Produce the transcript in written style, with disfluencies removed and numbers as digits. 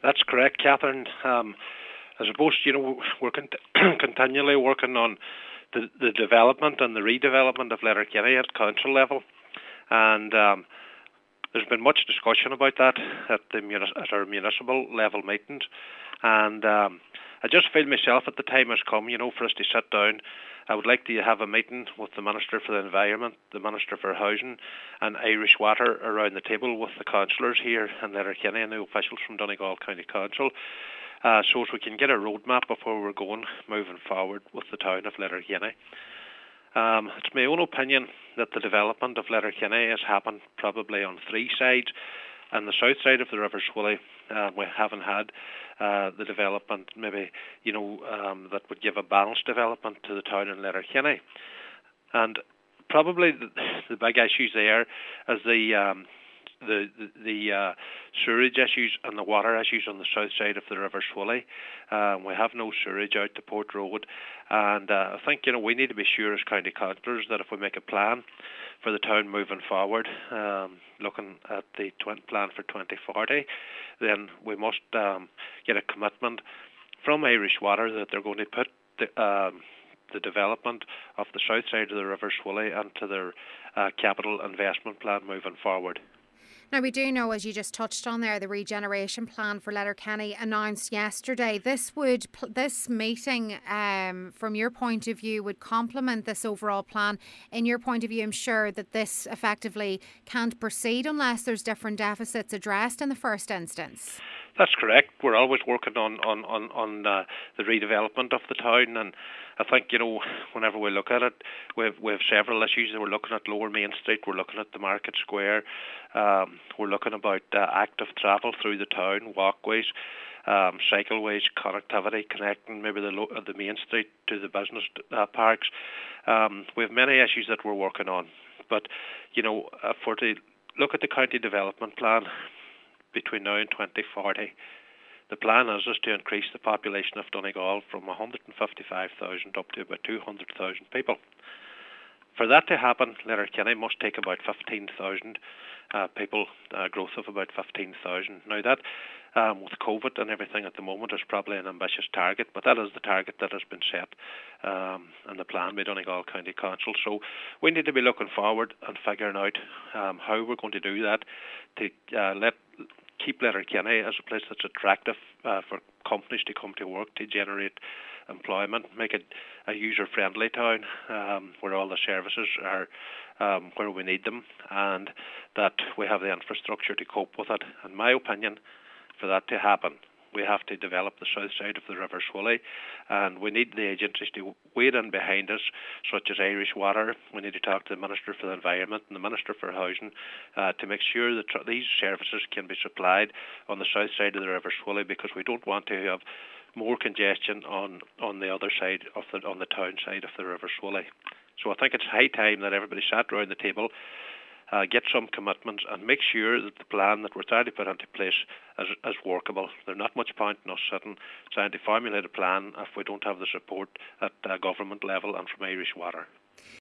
That's correct, Catherine. I suppose, we're continually working on the development and the redevelopment of Letterkenny at council level, and there's been much discussion about that at our municipal level meetings, and I just feel myself at the time has come, for us to sit down. I would like to have a meeting with the Minister for the Environment, the Minister for Housing, and Irish Water around the table with the councillors here in Letterkenny and the officials from Donegal County Council, so as we can get a roadmap of where we're going moving forward with the town of Letterkenny. It's my own opinion that the development of Letterkenny has happened probably on three sides. On the south side of the River Swilly, we haven't had the development maybe, that would give a balanced development to the town in Letterkenny. And probably the big issues there is the sewerage issues and the water issues on the south side of the River Swilly. We have no sewerage out to Port Road, and I think we need to be sure as county councillors that if we make a plan for the town moving forward, looking at the plan for 2040, then we must get a commitment from Irish Water that they're going to put the development of the south side of the River Swilly into their capital investment plan moving forward. Now, we do know, as you just touched on there, the regeneration plan for Letterkenny announced yesterday. This meeting, from your point of view, would complement this overall plan. In your point of view, I'm sure that this effectively can't proceed unless there's different deficits addressed in the first instance. That's correct. We're always working on the redevelopment of the town, and I think whenever we look at it, we have several issues. We're looking at Lower Main Street. We're looking at the Market Square. We're looking about active travel through the town, walkways, cycleways, connectivity, connecting maybe the Main Street to the business parks. We have many issues that we're working on, but for to look at the county development plan between now and 2040, the plan is to increase the population of Donegal from 155,000 up to about 200,000 people. For that to happen, Letterkenny must take about 15,000 people, growth of about 15,000. Now that, with COVID and everything at the moment, is probably an ambitious target, but that is the target that has been set in the plan by Donegal County Council. So we need to be looking forward and figuring out how we're going to do that to keep Letterkenny as a place that's attractive for companies to come to work, to generate employment, make it a user-friendly town where all the services are where we need them, and that we have the infrastructure to cope with it. In my opinion, for that to happen, we have to develop the south side of the River Swilly, and we need the agencies to wade in behind us, such as Irish Water. We need to talk to the Minister for the Environment and the Minister for Housing to make sure that these services can be supplied on the south side of the River Swilly, because we don't want to have more congestion on the other side on the town side of the River Swilly. So I think it's high time that everybody sat around the table, get some commitments, and make sure that the plan that we're trying to put into place is workable. There's not much point in us sitting trying to formulate a plan if we don't have the support at government level and from Irish Water.